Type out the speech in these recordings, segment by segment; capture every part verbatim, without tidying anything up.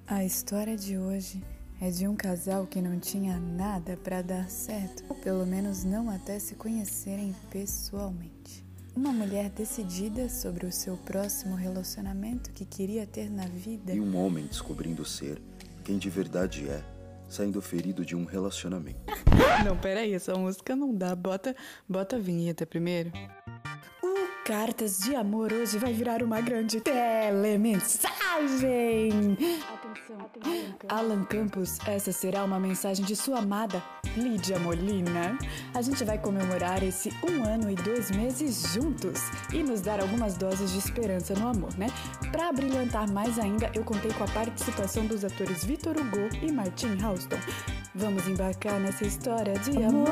A história de hoje é de um casal que não tinha nada para dar certo, ou pelo menos não até se conhecerem pessoalmente. Uma mulher decidida sobre o seu próximo relacionamento que queria ter na vida. E um homem descobrindo ser quem de verdade é, saindo ferido de um relacionamento. Não, peraí, essa música não dá. Bota, bota a vinheta primeiro. O Cartas de Amor hoje vai virar uma grande telemensagem. Atenção, atenção. Alan Campos, essa será uma mensagem de sua amada Lídia Molina. A gente vai comemorar esse um ano e dois meses juntos e nos dar algumas doses de esperança no amor, né? Pra brilhantar mais ainda, eu contei com a participação dos atores Vitor Hugo e Martin Houston. Vamos embarcar nessa história de amor.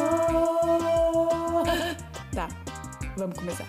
Tá, vamos começar.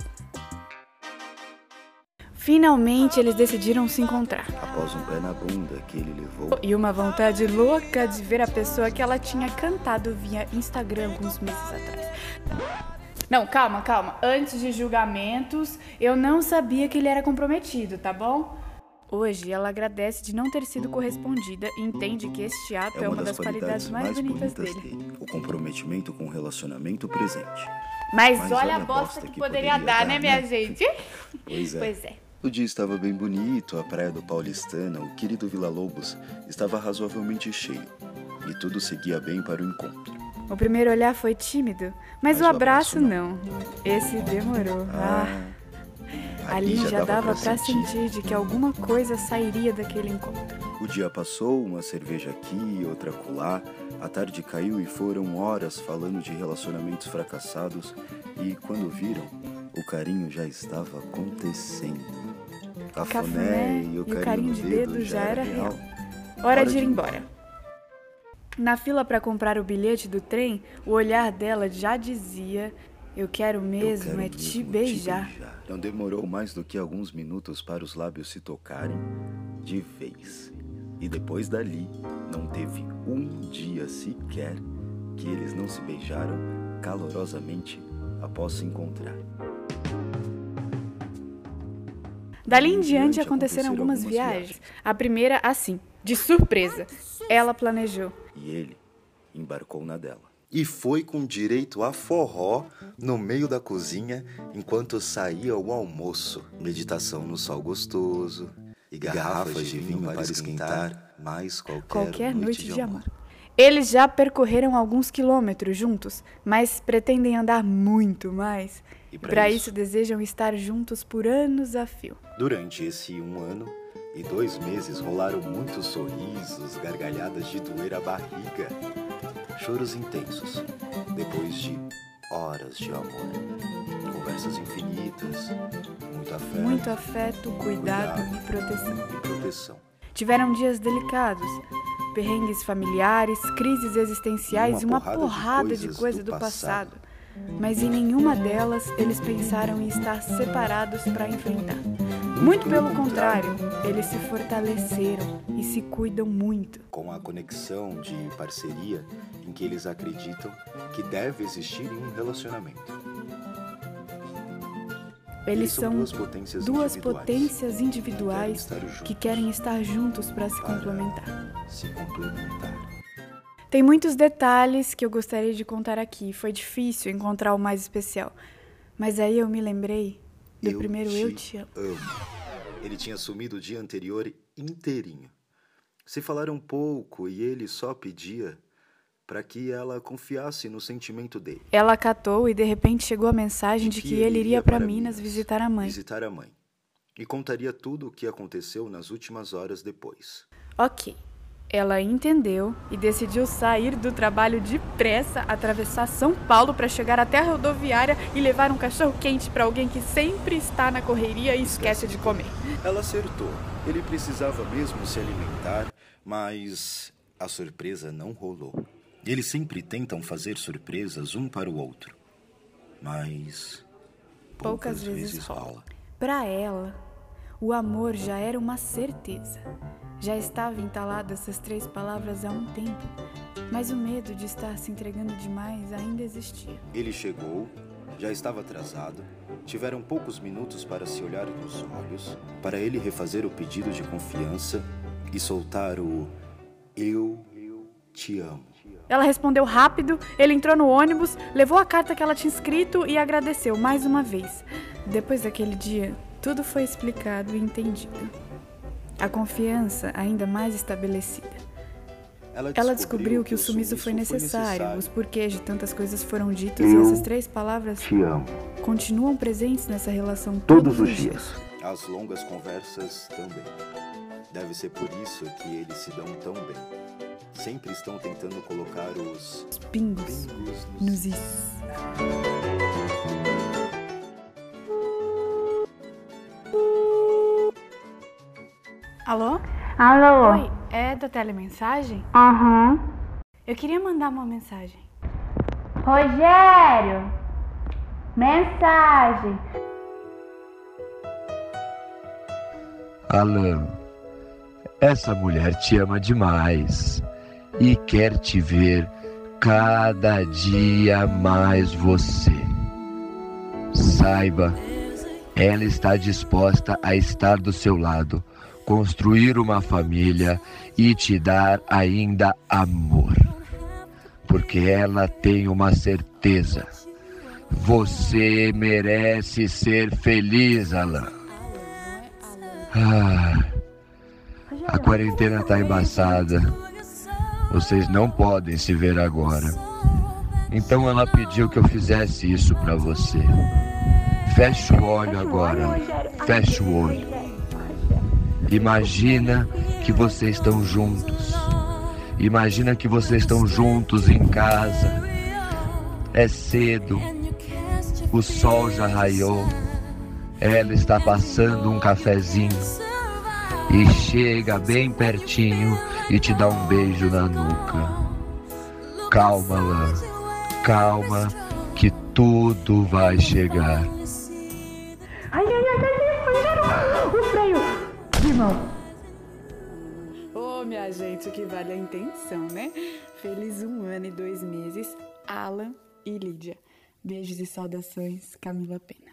Finalmente eles decidiram se encontrar. Após um pé na bunda que ele levou e uma vontade louca de ver a pessoa que ela tinha cantado via Instagram alguns meses atrás. Não, calma, calma. Antes de julgamentos, eu não sabia que ele era comprometido, tá bom? Hoje ela agradece de não ter sido correspondida e entende que este ato é, é uma, uma das, das qualidades mais, mais bonitas, bonitas dele. dele. O comprometimento com o relacionamento presente. Mas, Mas olha a bosta que, que poderia, poderia dar, dar, né, minha né? gente? Pois é. Pois é. O dia estava bem bonito, a praia do Paulistana, o querido Vila Lobos, estava razoavelmente cheio. E tudo seguia bem para o encontro. O primeiro olhar foi tímido, mas, mas o abraço, abraço não. não. Esse demorou. Ah, ah. Ali já, já dava para sentir. sentir de que alguma coisa sairia daquele encontro. O dia passou, uma cerveja aqui, outra acolá. A tarde caiu e foram horas falando de relacionamentos fracassados. E quando viram, o carinho já estava acontecendo. Cafuné e o carinho, carinho de dedo, dedo já era real. real. Hora, Hora de ir embora. Na fila para comprar o bilhete do trem, o olhar dela já dizia: eu quero mesmo, eu quero é mesmo te, beijar. te beijar. Não demorou mais do que alguns minutos para os lábios se tocarem de vez. E depois dali, não teve um dia sequer que eles não se beijaram calorosamente após se encontrar. Dali em diante aconteceram algumas viagens. A primeira, assim, de surpresa. Ela planejou. E ele embarcou na dela. E foi com direito a forró no meio da cozinha enquanto saía o almoço. Meditação no sol gostoso e garrafas de vinho para esquentar mais qualquer, qualquer noite, noite de, de amor. amor. Eles já percorreram alguns quilômetros juntos, mas pretendem andar muito mais. E para isso, isso desejam estar juntos por anos a fio. Durante esse um ano e dois meses rolaram muitos sorrisos, gargalhadas de doer a barriga, choros intensos, depois de horas de amor, conversas infinitas, muito afeto, muito afeto, cuidado, cuidado e, proteção. e proteção. Tiveram dias delicados, perrengues familiares, crises existenciais e uma, uma porrada, porrada de coisas, de coisa do, do passado. passado. Mas em nenhuma delas eles pensaram em estar separados para enfrentar. Muito pelo contrário, eles se fortaleceram e se cuidam muito. Com a conexão de parceria em que eles acreditam que deve existir em um relacionamento. Eles, eles são duas potências duas individuais, potências individuais que querem estar juntos para se complementar. Se complementar. Tem muitos detalhes que eu gostaria de contar aqui. Foi difícil encontrar o mais especial. Mas aí eu me lembrei do eu primeiro te Eu Te Amo. amo. Ele tinha sumido o dia anterior inteirinho. Se falaram pouco e ele só pedia para que ela confiasse no sentimento dele. Ela acatou e de repente chegou a mensagem de que, que ele iria para Minas visitar a mãe. Visitar a mãe. E contaria tudo o que aconteceu nas últimas horas depois. Ok. Ela entendeu e decidiu sair do trabalho depressa, atravessar São Paulo para chegar até a rodoviária e levar um cachorro-quente para alguém que sempre está na correria e esquece de comer. Ela acertou. Ele precisava mesmo se alimentar, mas a surpresa não rolou. Eles sempre tentam fazer surpresas um para o outro, mas poucas, poucas vezes, vezes rola. Para ela, o amor já era uma certeza. Já estava entalado essas três palavras há um tempo, mas o medo de estar se entregando demais ainda existia. Ele chegou, já estava atrasado, tiveram poucos minutos para se olhar nos olhos, para ele refazer o pedido de confiança e soltar o eu te amo. Ela respondeu rápido, ele entrou no ônibus, levou a carta que ela tinha escrito e agradeceu mais uma vez. Depois daquele dia, tudo foi explicado e entendido. A confiança ainda mais estabelecida. Ela descobriu, Ela descobriu que o sumiço foi necessário, necessário, os porquês de tantas coisas foram ditos e essas três palavras te amo. Continuam presentes nessa relação todos, todos os dias. As longas conversas também. Deve ser por isso que eles se dão tão bem. Sempre estão tentando colocar os, os pingos, pingos nos, nos is. Alô? Alô? Oi, é da telemensagem? Aham. Uhum. Eu queria mandar uma mensagem. Rogério! Mensagem! Alan, essa mulher te ama demais e quer te ver cada dia mais você. Saiba, ela está disposta a estar do seu lado, construir uma família e te dar ainda amor. Porque ela tem uma certeza. Você merece ser feliz, Alan. Ah, a quarentena tá embaçada. Vocês não podem se ver agora. Então ela pediu que eu fizesse isso pra você. Fecha o olho agora. Fecha o olho. Imagina que vocês estão juntos. Imagina que vocês estão juntos em casa. É cedo. O sol já raiou. Ela está passando um cafezinho e chega bem pertinho e te dá um beijo na nuca. Calma, Alan. Calma, que tudo vai chegar. Ai, ai, ai, ai, o freio. Irmão. Ô, oh, minha gente, o que vale a intenção, né? Feliz um ano e dois meses, Alan e Lídia. Beijos e saudações, Camila Pena.